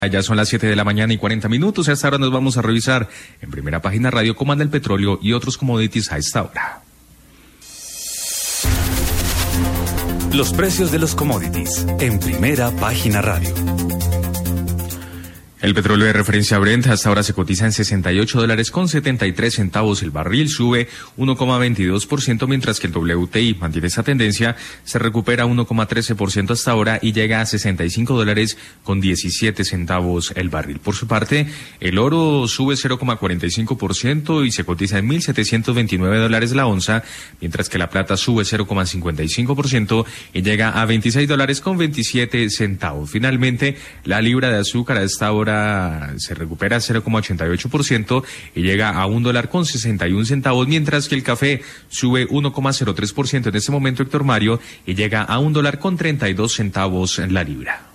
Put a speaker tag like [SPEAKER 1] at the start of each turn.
[SPEAKER 1] Ya son las 7:40 a.m. y hasta ahora nos vamos a revisar en Primera Página Radio cómo anda el petróleo y otros commodities a esta hora.
[SPEAKER 2] Los precios de los commodities en Primera Página Radio.
[SPEAKER 1] El petróleo de referencia Brent hasta ahora se cotiza en $68.73 el barril, sube 1,22%, mientras que el WTI mantiene esa tendencia, se recupera 1,13% hasta ahora y llega a $65.17 el barril. Por su parte, el oro sube 0,45% y se cotiza en $1,729 la onza, mientras que la plata sube 0,55% y llega a $26.27. Finalmente, la libra de azúcar a esta hora se recupera 0,88% y llega a $1.61, mientras que el café sube 1,03% en este momento, Héctor Mario, y llega a $1.32 la libra.